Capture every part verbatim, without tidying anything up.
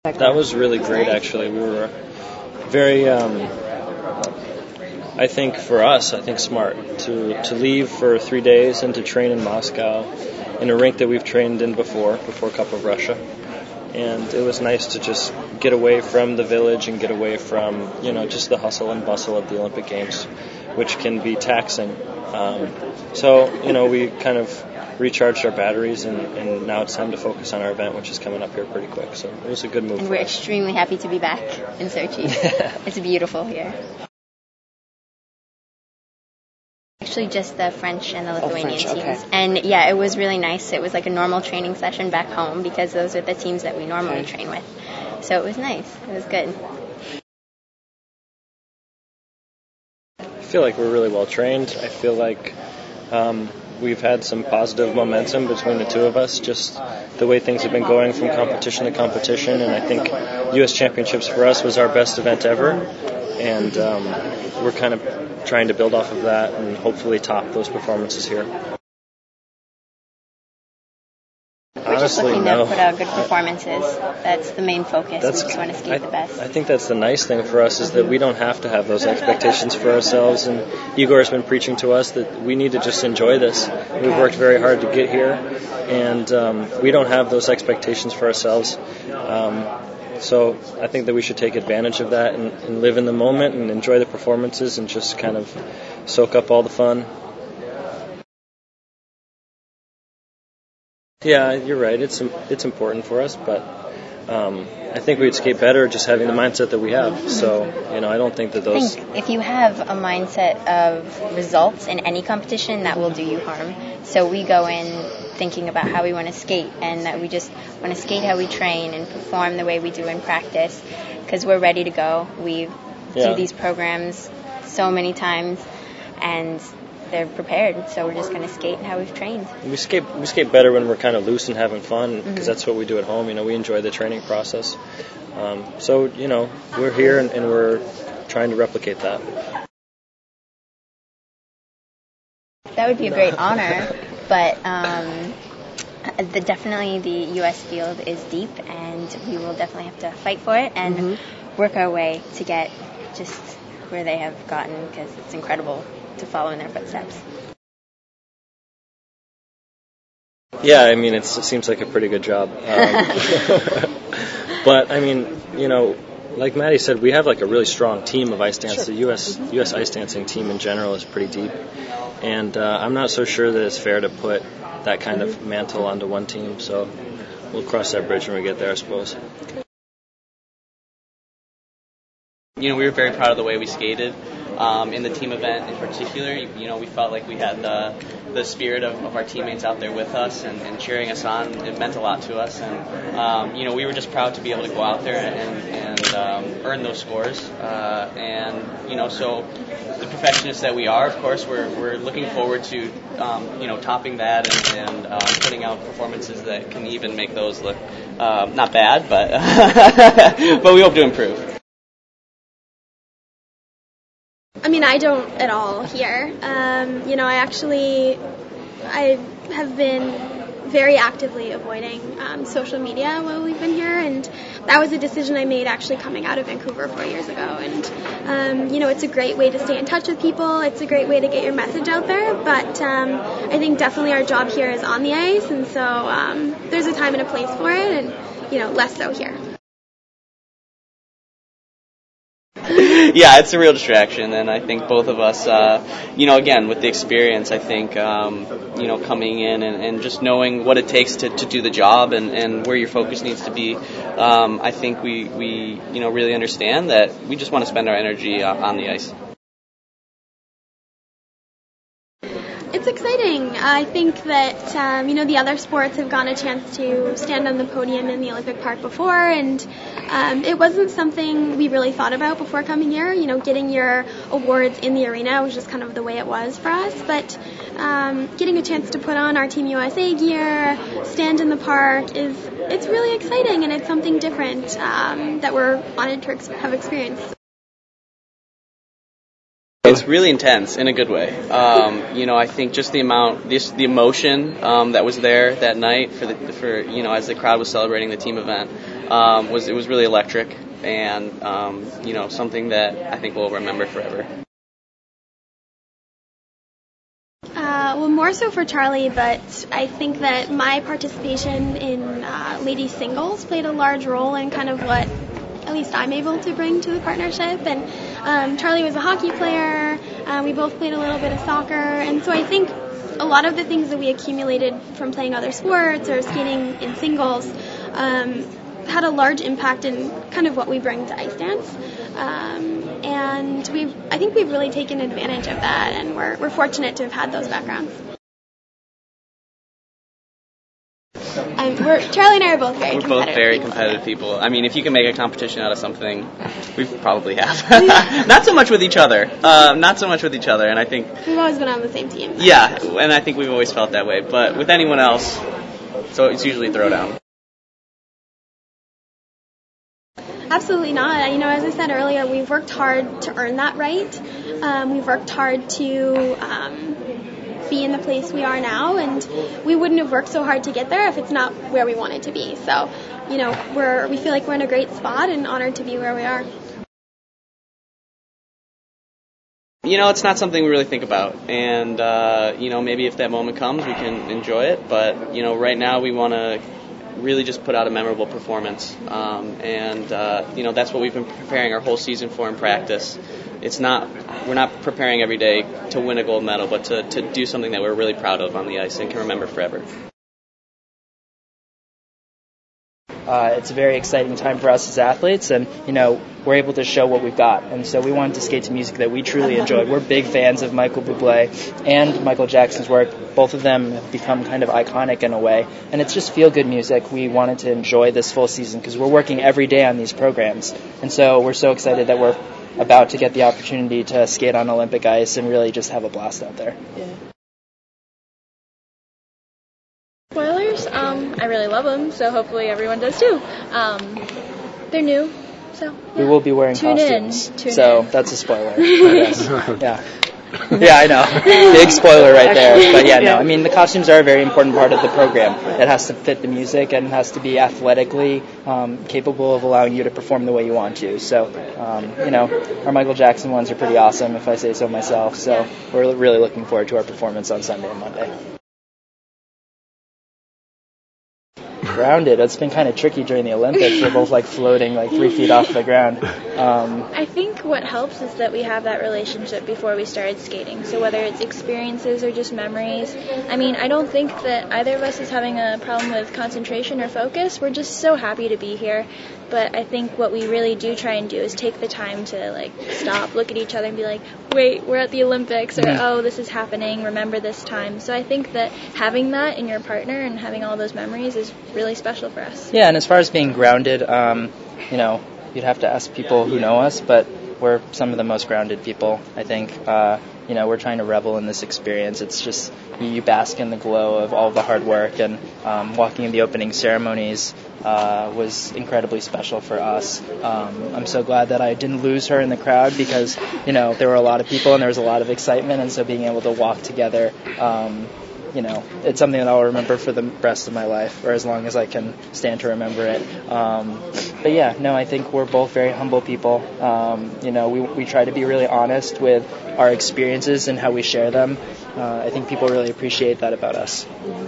That was really great, actually. We were very, um, I think for us, I think smart to, to leave for three days and to train in Moscow in a rink that we've trained in before, before Cup of Russia. And it was nice to just get away from the village and get away from, you know, just the hustle and bustle of the Olympic Games, which can be taxing. Um, so, you know, we kind of recharged our batteries, and, and now it's time to focus on our event, which is coming up here pretty quick. So it was a good move. And for we're us. extremely happy to be back in Sochi. It's beautiful here. Actually, just the French and the Lithuanian oh, French, teams. Okay. And yeah, it was really nice. It was like a normal training session back home because those are the teams that we normally Okay. train with. So it was nice. It was good. I feel like we're really well trained. I feel like um, we've had some positive momentum between the two of us, just the way things have been going from competition to competition. And I think U S Championships for us was our best event ever. And um, we're kind of trying to build off of that and hopefully top those performances here. We're just Honestly, looking no. to put out good performances. That's the main focus. That's, we just want to skate I, the best. I think that's the nice thing for us, is that we don't have to have those expectations for ourselves. And Igor's been preaching to us that we need to just enjoy this. We've worked very hard to get here, and um, we don't have those expectations for ourselves. Um, so I think that we should take advantage of that and, and live in the moment and enjoy the performances and just kind of soak up all the fun. Yeah, you're right. It's it's important for us, but um, I think we'd skate better just having the mindset that we have. So, you know, I don't think that those... I think if you have a mindset of results in any competition, that will do you harm. So we go in thinking about how we want to skate, and that we just want to skate how we train and perform the way we do in practice, because we're ready to go. We Yeah. do these programs so many times, and they're prepared, so we're just going to skate how we've trained. We skate we skate better when we're kind of loose and having fun, because Mm-hmm. that's what we do at home. You know, we enjoy the training process. Um, so, you know, we're here and, and we're trying to replicate that. That would be a great honor, but um, the, definitely the U S field is deep, and we will definitely have to fight for it and Mm-hmm. work our way to get just where they have gotten, because it's incredible to follow in their footsteps. Yeah, I mean, it's, it seems like a pretty good job. Um, but, I mean, you know, like Maddie said, we have like a really strong team of ice dance. Sure. The U S U S ice dancing team in general is pretty deep. And uh, I'm not so sure that it's fair to put that kind of mantle onto one team. So we'll cross that bridge when we get there, I suppose. You know, we were very proud of the way we skated. Um, in the team event in particular, you, you know, we felt like we had the the spirit of, of our teammates out there with us and, and cheering us on. It meant a lot to us, and um, you know, we were just proud to be able to go out there and, and um, earn those scores. Uh, and you know, so the perfectionists that we are, of course, we're we're looking forward to um, you know, topping that and, and um, putting out performances that can even make those look um, not bad, but but we hope to improve. I mean, I don't at all here. Um, you know, I actually, I have been very actively avoiding um, social media while we've been here, and that was a decision I made actually coming out of Vancouver four years ago. And, um, you know, it's a great way to stay in touch with people. It's a great way to get your message out there, but um, I think definitely our job here is on the ice, and so um, there's a time and a place for it, and, you know, less so here. Yeah, it's a real distraction, and I think both of us, uh, you know, again, with the experience, I think, um, you know, coming in and, and just knowing what it takes to, to do the job and, and where your focus needs to be, um, I think we, we, you know, really understand that we just want to spend our energy uh, on the ice. It's exciting. I think that, um, you know, the other sports have gotten a chance to stand on the podium in the Olympic Park before, and um, it wasn't something we really thought about before coming here. You know, getting your awards in the arena was just kind of the way it was for us, but um, getting a chance to put on our Team U S A gear, stand in the park, is it's really exciting, and it's something different um, that we're honored to ex- have experienced. it's really intense in a good way. Um, you know, I think just the amount, this, the emotion um, that was there that night for the for you know as the crowd was celebrating the team event um, was it was really electric and um, you know something that I think we'll remember forever. Uh, well, more so for Charlie, but I think that my participation in uh, ladies singles played a large role in kind of what at least I'm able to bring to the partnership. And um, Charlie was a hockey player. Uh, we both played a little bit of soccer, and so I think a lot of the things that we accumulated from playing other sports or skating in singles um, had a large impact in kind of what we bring to ice dance. Um, and we've, I think we've really taken advantage of that, and we're, we're fortunate to have had those backgrounds. Um, we're, Charlie and I are both very We're competitive both very people. competitive people. I mean, if you can make a competition out of something, we probably have. Not so much with each other. Uh, not so much with each other, and I think... We've always been on the same team. Yeah, and I think we've always felt that way. But with anyone else, so it's usually throwdown. Absolutely not. You know, as I said earlier, we've worked hard to earn that right. Um, we've worked hard to um, be in the place we are now, and we wouldn't have worked so hard to get there if it's not where we wanted to be. So, you know, we're we feel like we're in a great spot and honored to be where we are. You know, it's not something we really think about, and uh, you know, maybe if that moment comes, we can enjoy it. But you know, right now we want to really just put out a memorable performance, um, and uh, you know that's what we've been preparing our whole season for in practice. It's not we're not preparing every day to win a gold medal, but to, to do something that we're really proud of on the ice and can remember forever. Uh, it's a very exciting time for us as athletes, and you know we're able to show what we've got. And so we wanted to skate to music that we truly enjoyed. We're big fans of Michael Bublé and Michael Jackson's work. Both of them have become kind of iconic in a way, and it's just feel-good music. We wanted to enjoy this full season because we're working every day on these programs, and so we're so excited that we're about to get the opportunity to skate on Olympic ice and really just have a blast out there. Yeah. Spoilers, um, I really love them, so hopefully everyone does too. Um, they're new, so yeah. We will be wearing Tune costumes, in. Tune so in. that's a spoiler, I guess. Yeah. Yeah, I know. Big spoiler right there. But yeah, no, I mean, the costumes are a very important part of the program. It has to fit the music and it has to be athletically um, capable of allowing you to perform the way you want to. So, um, you know, our Michael Jackson ones are pretty awesome, if I say so myself. So we're really looking forward to our performance on Sunday and Monday. Grounded. It's been kind of tricky during the Olympics. We're both like floating like three feet off the ground. Um, I think what helps is that we have that relationship before we started skating. So whether it's experiences or just memories, I mean, I don't think that either of us is having a problem with concentration or focus. We're just so happy to be here. But I think what we really do try and do is take the time to like stop, look at each other and be like, wait, we're at the Olympics, or oh, this is happening, remember this time. So I think that having that in your partner and having all those memories is really special for us. Yeah, and as far as being grounded, um, you know, you'd have to ask people who know us, but we're some of the most grounded people, I think. Uh, you know, we're trying to revel in this experience. It's just, you bask in the glow of all the hard work, and um, walking in the opening ceremonies uh, was incredibly special for us. Um, I'm so glad that I didn't lose her in the crowd because, you know, there were a lot of people and there was a lot of excitement, and so being able to walk together, um, you know, it's something that I'll remember for the rest of my life, or as long as I can stand to remember it. Um, but yeah, no, I think we're both very humble people. Um, you know, we we try to be really honest with our experiences and how we share them. Uh, I think people really appreciate that about us.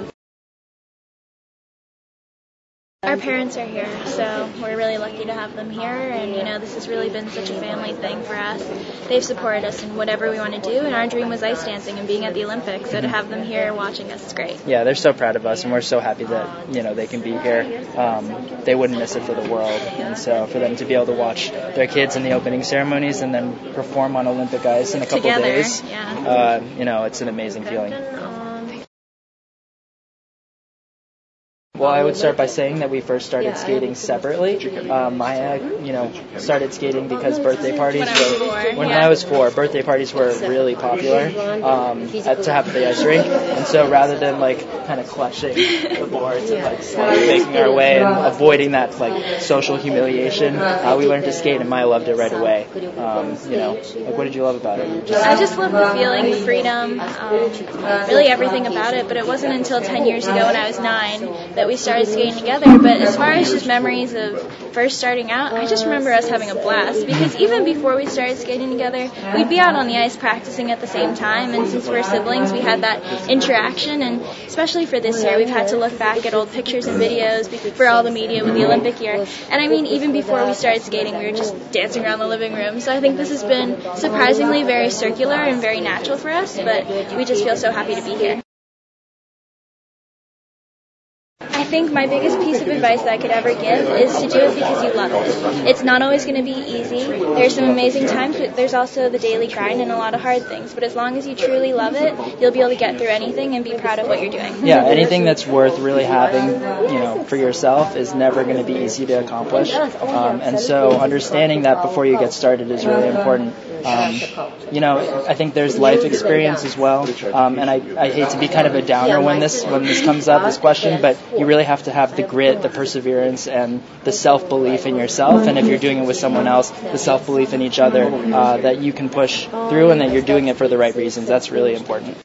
Our parents are here, so we're really lucky to have them here, and you know, this has really been such a family thing for us. They've supported us in whatever we want to do, and our dream was ice dancing and being at the Olympics, so to have them here watching us is great. Yeah, they're so proud of us, and we're so happy that, you know, they can be here. Um, they wouldn't miss it for the world, and so for them to be able to watch their kids in the opening ceremonies and then perform on Olympic ice in a couple Together, days, yeah. uh, you know, it's an amazing feeling. Well, I would start by saying that we first started skating separately. Uh, Maya, you know, started skating because birthday parties when I was were, four, when yeah. I was four, birthday parties were really popular um, at, to have at the ice rink. And so rather than like kind of clutching the boards and like slowly making our way and avoiding that like social humiliation, uh, we learned to skate, and Maya loved it right away. Um, you know, like what did you love about it? You just, I just love the feeling, the freedom, um, really everything about it. But it wasn't until ten years ago when I was nine that we started skating together. But as far as just memories of first starting out, I just remember us having a blast, because even before we started skating together, we'd be out on the ice practicing at the same time, and since we're siblings, we had that interaction. And especially for this year, we've had to look back at old pictures and videos for all the media with the Olympic year. And I mean, even before we started skating, we were just dancing around the living room. So I think this has been surprisingly very circular and very natural for us, but we just feel so happy to be here. I think my biggest piece of advice that I could ever give is to do it because you love it. It's not always going to be easy. There's some amazing times, but there's also the daily grind and a lot of hard things. But as long as you truly love it, you'll be able to get through anything and be proud of what you're doing. Yeah, anything that's worth really having, you know, for yourself is never going to be easy to accomplish. Um, and so understanding that before you get started is really important. Um, you know, I think there's life experience as well, um, and I, I hate to be kind of a downer when this when this comes up, this question, but you really have to have the grit, the perseverance, and the self-belief in yourself, and if you're doing it with someone else, the self-belief in each other, uh, that you can push through and that you're doing it for the right reasons. That's really important.